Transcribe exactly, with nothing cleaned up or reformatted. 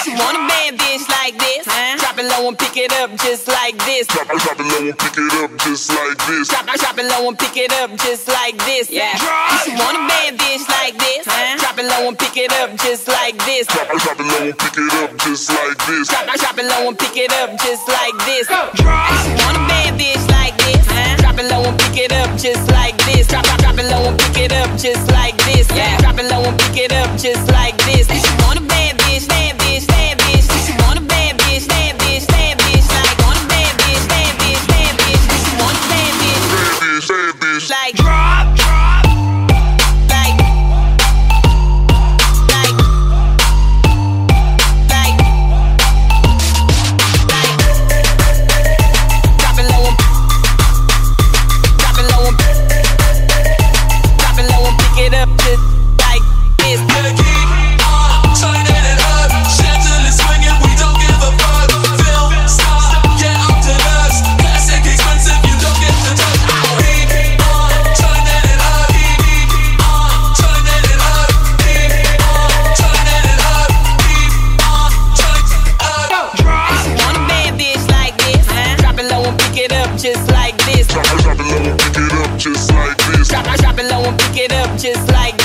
She want a bad bitch like this. Huh? Drop it low and pick it up just like this. Drop, drop it low and pick it up just like this. Drop, drop it low and pick it up just like this. Yeah. She want a bad bitch like this. Huh? Drop it low and pick it up just like this. Drop, drop it low and pick it up just like this. Drop, drop it low and pick it up just like this. She want a bad bitch like this. Huh? Drop it low and pick it up just like this. Drop, drop, drop it low and pick it up just like this. Yeah. Drop it low and pick it up just like this. She want a bad bitch, bad bitch, bad bitch. She want a bad bitch, bad bitch, bad bitch. Like want a bad bitch, bad bitch, bad bitch. She want a bad bitch, bad bitch, bad bitch. like drop, drop, like, like, like, like. Drop it low and, drop it low and, drop it low and pick it up just like this. Just like this. Drop, drop it low and pick it up just like this. Drop, drop it low and pick it up just like